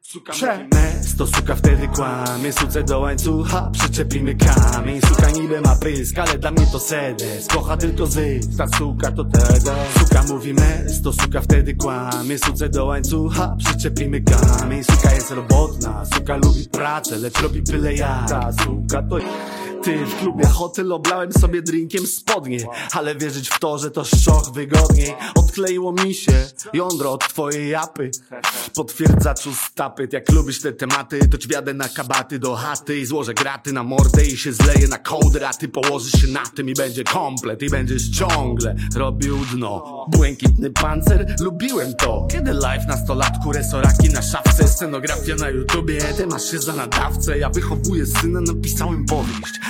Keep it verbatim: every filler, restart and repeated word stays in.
Suka mes, to suka wtedy kłamie. Suce do łańcucha przyczepimy kamień. Suka niby ma pysk, ale dla mnie to sedes. Kocha tylko zysk, ta suka to teda. Suka mówi mes, to suka wtedy kłamie. Suce do łańcucha przyczepimy kamień. Suka jest robotna, suka lubi pracę, lecz robi byle jak. Ta suka to... Ty, w klubie hotel oblałem sobie drinkiem spodnie, ale wierzyć w to, że to szczoch wygodniej. Odkleiło mi się jądro od twojej japy. Potwierdzaczu stapyt, jak lubisz te tematy, to ci wjadę na kabaty do chaty i złożę graty na mordę i się zleję na kołdrę, a ty położysz się na tym i będzie komplet i będziesz ciągle robił dno. Błękitny pancer, lubiłem to. Kiedy live na stolatku, resoraki na szafce, scenografia na YouTubie, ty masz się za nadawcę, ja wychowuję syna, napisałem powieść.